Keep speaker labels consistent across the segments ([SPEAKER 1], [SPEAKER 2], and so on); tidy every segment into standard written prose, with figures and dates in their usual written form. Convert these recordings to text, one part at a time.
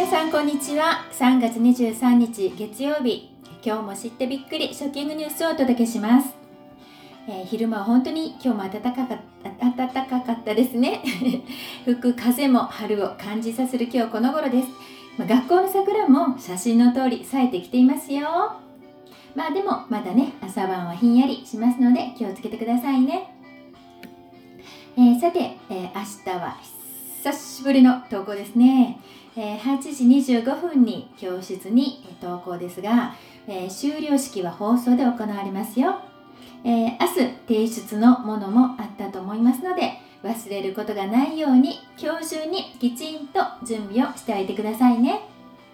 [SPEAKER 1] さんこんにちは。3月23日月曜日、今日も知ってびっくりショッキングニュースをお届けします。昼間は本当に今日も暖かかったですね吹く風も春を感じさせる今日この頃です。学校の桜も写真の通り咲いてきていますよ。でもまだね、朝晩はひんやりしますので気をつけてくださいね。さて、明日は久しぶりの投稿ですね。8時25分に教室に登校ですが、修了式は放送で行われますよ。明日提出のものもあったと思いますので、忘れることがないように今日中にきちんと準備をしておいてくださいね。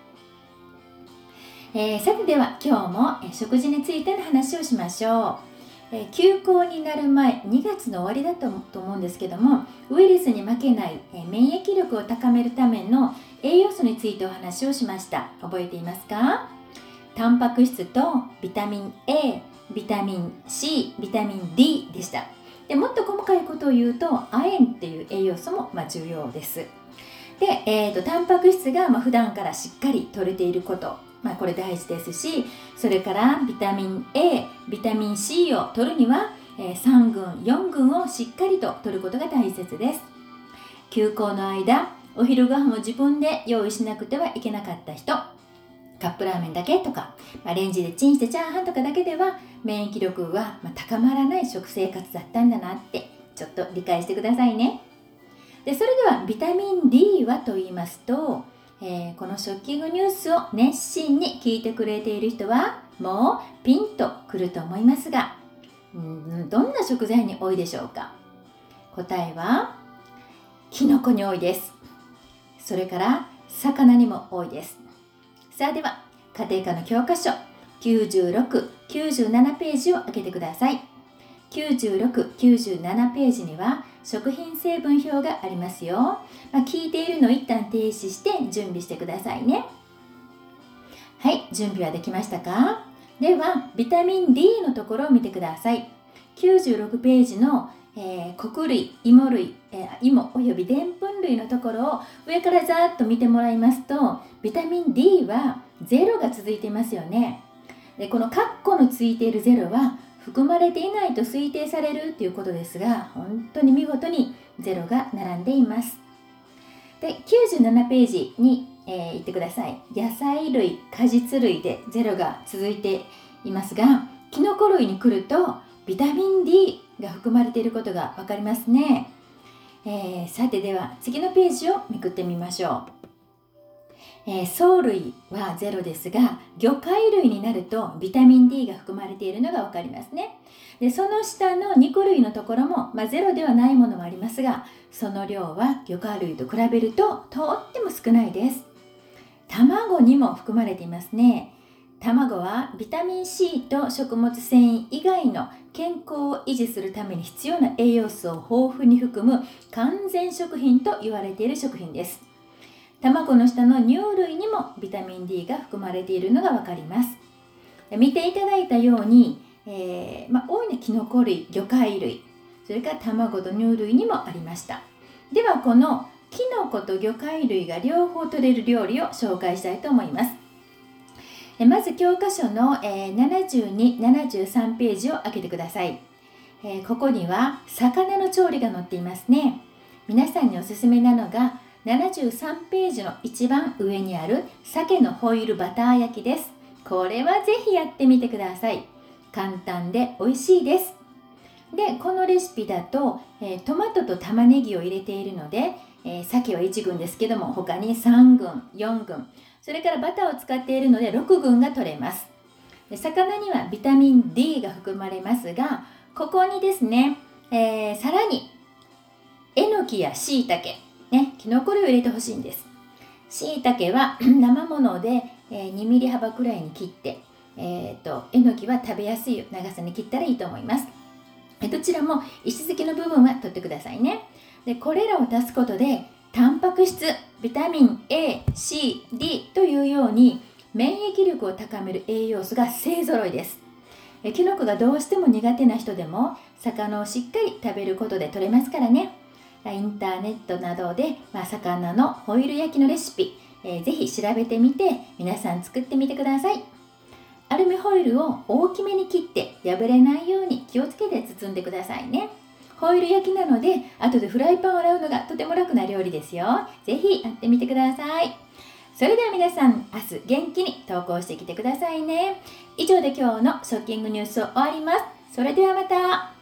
[SPEAKER 1] さてでは今日も食事についての話をしましょう。休校になる前、2月の終わりだと思うんですけども、ウイルスに負けない免疫力を高めるための栄養素についてお話をしました。覚えていますか？タンパク質とビタミン A、ビタミン C、ビタミン D でした。でもっと細かいことを言うと、亜鉛っていう栄養素も重要です。で、タンパク質が普段からしっかり摂れていること、これ大事ですし、それからビタミン A、ビタミン C を摂るには、3群、4群をしっかりと摂ることが大切です。休校の間、お昼ご飯を自分で用意しなくてはいけなかった人、カップラーメンだけとか、レンジでチンしてチャーハンとかだけでは免疫力は高まらない食生活だったんだなってちょっと理解してくださいね。で、それではビタミン D はと言いますと、このショッキングニュースを熱心に聞いてくれている人はもうピンとくると思いますが、どんな食材に多いでしょうか？答えはキノコに多いです。それから魚にも多いです。さあでは家庭科の教科書96、97ページを開けてください。96、97ページには食品成分表がありますよ。聞いているのを一旦停止して準備してくださいね。はい、準備はできましたか？ではビタミン D のところを見てください。96ページの、穀類、芋類、芋およびでんぷん類のところを上からざーっと見てもらいますと、ビタミン D は0が続いていますよね。で、このカッコのついている0は含まれていないと推定されるということですが、本当に見事に0が並んでいます。で、97ページに、行ってください。野菜類、果実類で0が続いていますが、キノコ類に来るとビタミン D が含まれていることが分かりますね。さてでは次のページをめくってみましょう。藻類は0ですが、魚介類になるとビタミン D が含まれているのが分かりますね。で、その下の肉類のところも、0ではないものもありますが、その量は魚介類と比べるととっても少ないです。卵にも含まれていますね。卵はビタミン C と食物繊維以外の健康を維持するために必要な栄養素を豊富に含む完全食品と言われている食品です。卵の下の乳類にもビタミン D が含まれているのが分かります。見ていただいたように、多いのはキノコ類、魚介類、それから卵と乳類にもありました。ではこのキノコと魚介類が両方取れる料理を紹介したいと思います。まず教科書の72、73ページを開けてください。ここには魚の調理が載っていますね。皆さんにおすすめなのが73ページの一番上にある鮭のホイルバター焼きです。これはぜひやってみてください。簡単で美味しいです。で、このレシピだと、トマトと玉ねぎを入れているので、鮭は1群ですけども、他に3群、4群、それからバターを使っているので6群が取れます。で、魚にはビタミン D が含まれますが、ここにですね、さらにえのきやしいたけ、きのこ類を入れてほしいんです。しいたけは生もので、2ミリ幅くらいに切って、えのきは食べやすい長さに切ったらいいと思います。どちらも石突きの部分は取ってくださいね。で、これらを足すことでタンパク質、ビタミン A、C、D というように免疫力を高める栄養素が勢ぞろいです。キノコがどうしても苦手な人でも魚をしっかり食べることで取れますからね。インターネットなどで、魚のホイル焼きのレシピ、 ぜひ調べてみて皆さん作ってみてください。アルミホイルを大きめに切って破れないように気をつけて包んでくださいね。ホイル焼きなので後でフライパンを洗うのがとても楽な料理ですよ。ぜひやってみてください。それでは皆さん、明日元気に投稿してきてくださいね。以上で今日のショッキングニュースを終わります。それではまた。